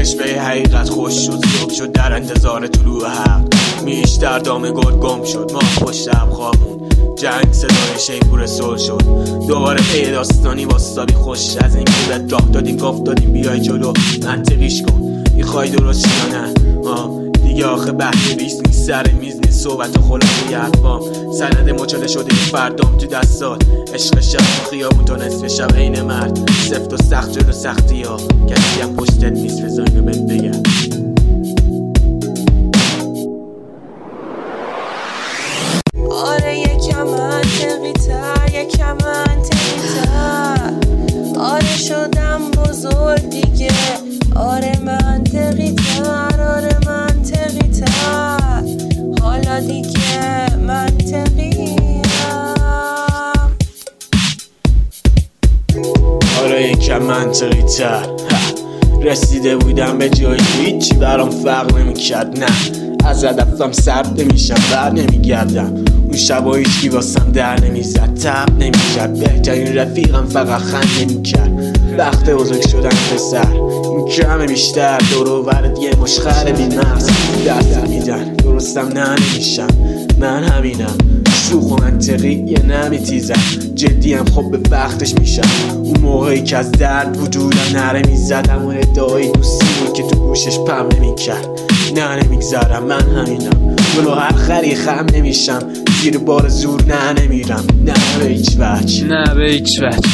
چشم به حقیقت خوش شد، صبح شد در انتظار طلوع حق. میش در دام گل گم شد، ما پشت شب خوابون. جنگ صدای شیپور صلح شد، دوباره پی داستانی واسطابی خوش. از این که راه دادیم گفت دادیم بیای جلو، منطقیش کن میخوای درست یا نه. دیگه آخه بحث بیست نیست، سر میز نیست، صحبت و خلاصه یه اقوام. سند مچاله شده فردام تو دستات، عشق شب تو خیابون تا نصف شب عین مرد. سفت و سخت جلو سختی ها، کسی هم پشتت نیست بذار اینو بهت بگم. آره یکم منطقی تر، یکم منطقی تر. آره شدم بزرگ دیگه، آره منطقی تر، آره منطقی تر. حالا دیگه منطقیم. آره یکم منطقی تر. رسیده بودم به جایی هیچی برام فرق نمیکرد. نه از هدفم سرد نمیشم، بر نمیگردم. اون شبا هیچکی واسم در نمیزد، تب نمیکرد. بهترین رفیقم فقط خنده میکرد. وقت بزرگ شدن پسر، این کمه بیشتر. دور و برد یه مشخره بی مغز دست میدن. درستم نه نمیشم، من همینم. شوخ و منطقی یه نمیتیزم، جدیم خب به وقتش میشم. اون موقعی که از درد وجودم نره میزدم و ادعای دوستی بود که تو گوشش پم نمیکرد. نه نمیگذارم، من همینم. جلو هر خری خم نمیشم، زیر بار زور نه نمیرم. نه به هیچ وجه، نه به هیچ وجه.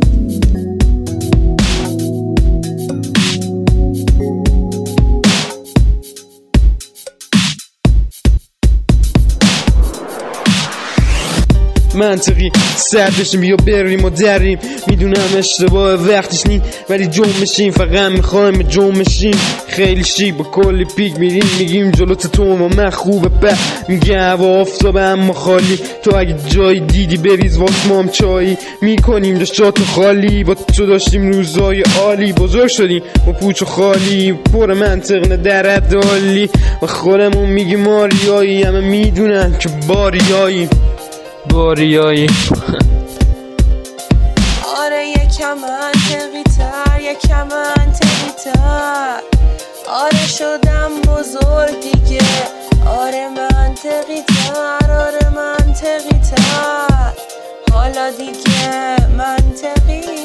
منطقی سر بشیم بیا بریم و دریم. میدونم اشتباه وقتش نی، ولی جمعشیم. فقط میخوایم جمعشیم. خیلی شیک با کلی پیک میریم، میگیم جلوت تو و من خوبه. میگه هوا آفتابه اما خالی. تو اگه جایی دیدی بریز واس ما هم چایی میکنیم داشتاتو خالی. با تو داشتیم روزای عالی، بزرگ شدیم با پوچ و خالی. پر منطق نه در عدالی و خودمون میگیم ماریایی. همه میدونن که باریایی. آره یکم منطقی تر، یکم منطقی تر. آره شدم بزرگ دیگه، آره منطقی تر، آره منطقی تر. حالا دیگه منطقیم.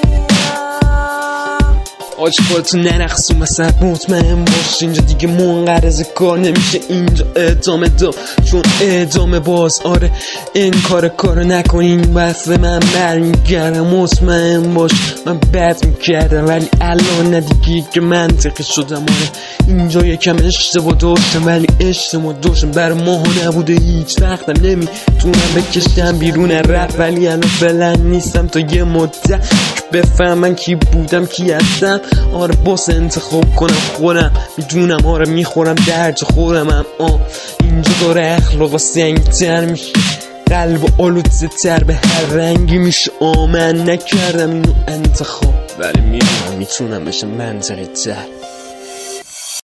آج خودتو نرخصو مثلا مطمئن باش. اینجا دیگه منقرض کار نمیشه، اینجا ادامه دا چون ادامه باز. آره این کارو نکنین بس من برمیگردم. مطمئن باش من بد میکردم ولی الان ندیگه که منطقی شدم. آره اینجا یکم اشتباه داشتم ولی اشتباه داشتم برای ماها نبوده. هیچ وقتم نمیتونم بکشم بیرون رپ، ولی الان فعلا نیستم تا یه مدت که بفهمن کی بودم کی هستم. آره باس انتخاب کنم خودم میدونم. آره میخورم درج خودم. اینجا داره اخلاق سنگتر میشه، قلب آلوده تر به هر رنگی میشه. من نکردم اینو انتخاب ولی میدونم میتونم بشه منطقی تر.